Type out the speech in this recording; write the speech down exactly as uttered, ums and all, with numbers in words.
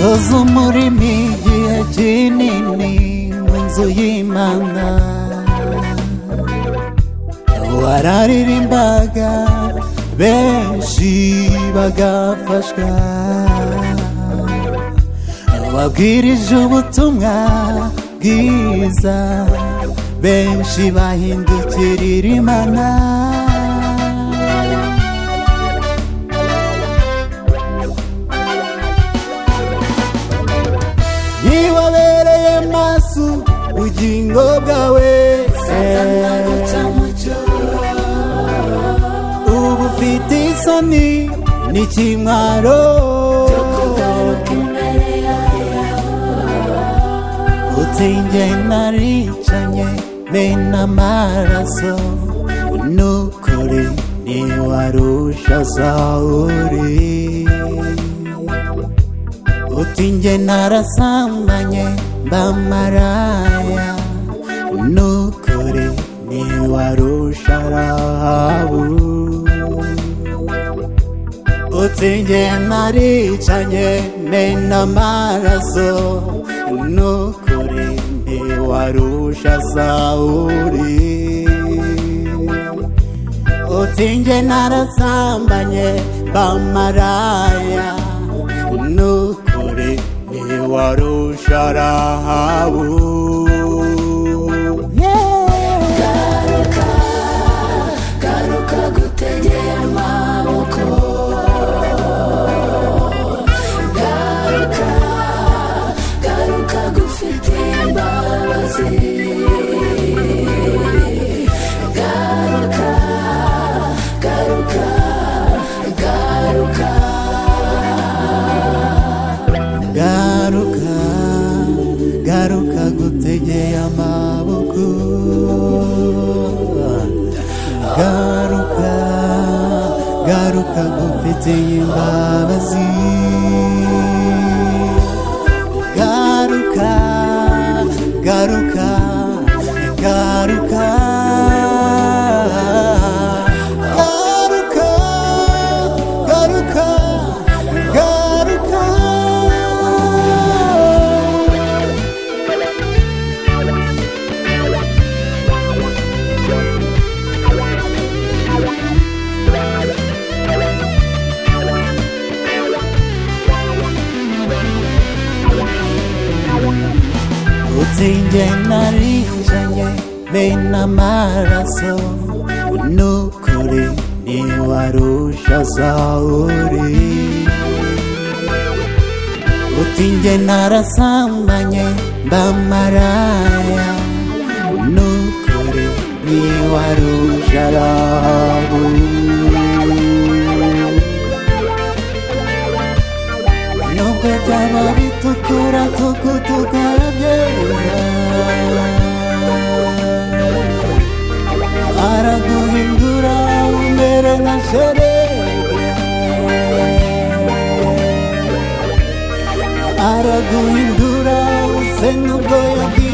nzoza umurimo igihe kinini mu nzu y'Imana, wararirimbaga benshi bagafashwa, wabwirije ubutumwa bwiza benshi bahindukirira Imana. Niwabereye maso ubugingo bwawe, Satana guca mucyo, ubu ufite isoni n'ikimwaro, kugaruka imbere yawe. uti njye naricanye mena amaraso, n'ukuri ntiwarusha Sawuli. Uti njye narasambanye mba maraya, n'ukuri ntiwarusha Rahabu. Uti njye naricanye mena amaraso, n'ukuri ntiwarusha Sawuli. Uti njye narasambanye mba maraya, n'ukuri ntiwarusha Rahabu. Garuka, garuka gutegeye amaboko. Garuka, garuka gufite imbabazi. Garuka, garuka, garuka. Garuka, garuka gutegeye amaboko. Garuka, garuka gufitiye imbabazi. Garuka, garuka, garuka. Garuka, garuka, garuka. Uti njye naricanye mena amaraso, n'ukuri ntiwarusha Sawuli. Uti njye narasambanye mba maraya, n'ukuri ntiwarusha Rahabu. Nubwo byaba bitukura tukutukarabye, araguhindura umere nka shelegi, araguhindura use n'ubwoya bw'intama.